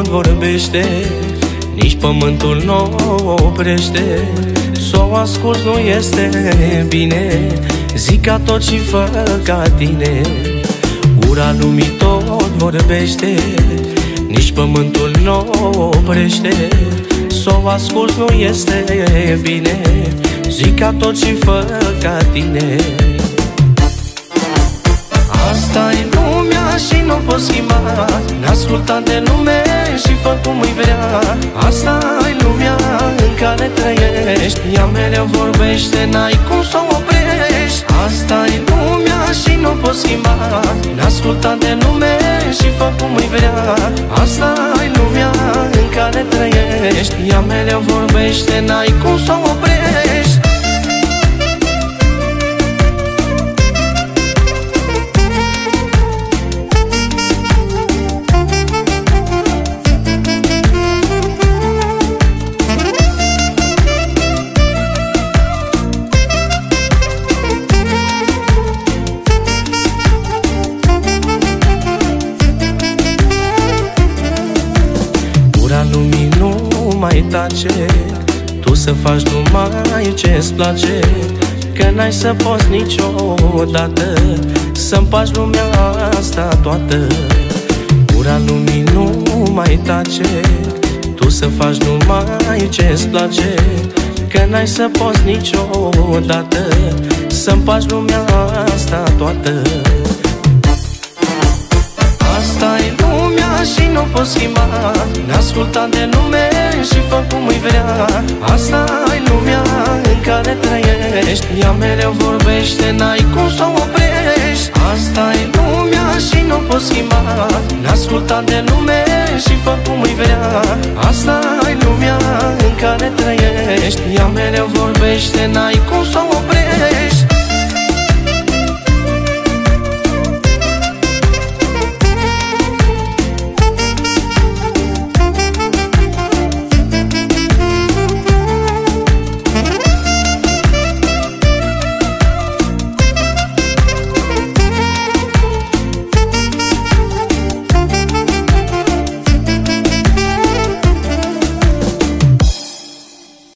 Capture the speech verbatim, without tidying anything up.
tot vorbește, nici pământul nu oprește. S-o ascult nu este bine, zic ca tot și fă ca tine. Ura lumii tot vorbește, nici pământul nu oprește. S-o ascult nu este bine, zic ca tot și fă ca tine. Asta-i lumea și nu pot schimba, n-asculta de lume și fă cum îi vrea. Asta-i lumea în care trăiești, ea mereu vorbește, n-ai cum să o oprești. Asta-i lumea și nu pot schimba, n-asculta de lume și fă cum îi vrea. Asta-i lumea în care trăiești, ea mereu vorbește, n-ai cum să o oprești. Lumii nu mai tace, tu să faci numai ce-ți place, că n-ai să poți niciodată să împaci lumea asta toată. Ura lumii nu mai tace, tu să faci numai ce-ți place, că n-ai să poți niciodată să împaci lumea asta toată. Asta-i lumea și nu pot schimba, n-asculta de lume și fă cum îi vrea. Asta-i lumea în care trăiești, ea mereu vorbește, n-ai cum să o oprești. Asta-i lumea și nu pot schimba, n-asculta de lume și fă cum îi vrea. Asta-i lumea în care trăiești, ea mereu vorbește, n-ai